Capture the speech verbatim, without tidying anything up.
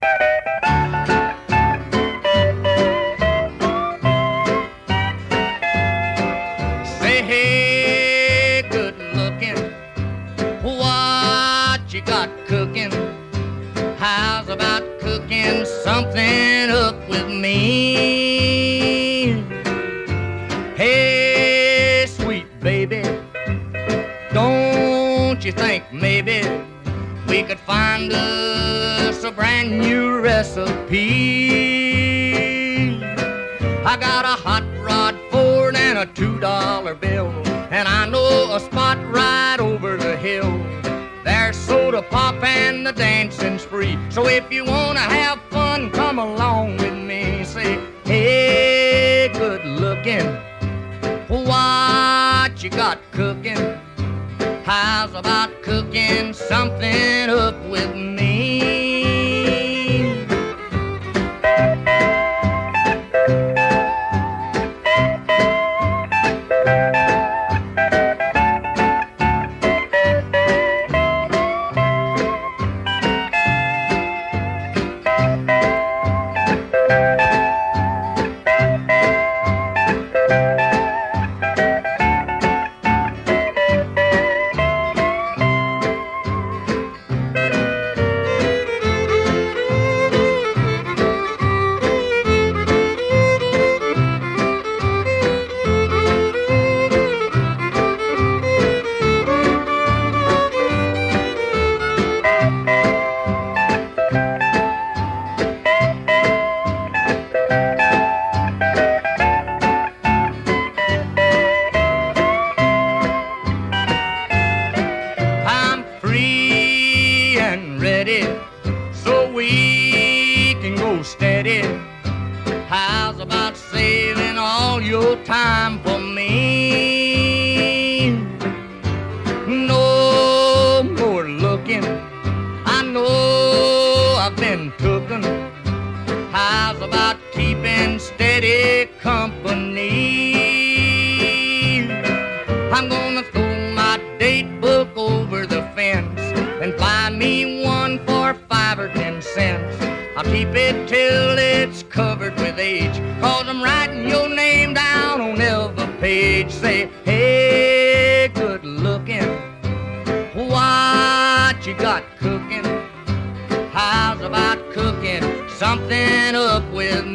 Say, hey, good looking, what you got cooking? How's about cooking something up with me? Hey, sweet baby, don't you think maybe we could find us a brand new recipe? I got a hot rod Ford and a two dollar bill, and I know a spot right over the hill. There's soda pop and the dancing's free. So if you wanna have fun, come along with me. Say, hey, good looking, what you got cooking? How's about cooking something up with me? So we can go steady. How's about saving all your time for me? No more looking, I know I've been tooken. How's about keeping steady company? I'm gonna throw my date book over the fence and buy me one for five or ten cents. I'll keep it till it's covered with age, cause I'm writing your name down on every page. Say, hey, good looking, what you got cooking? How's about cooking something up with me?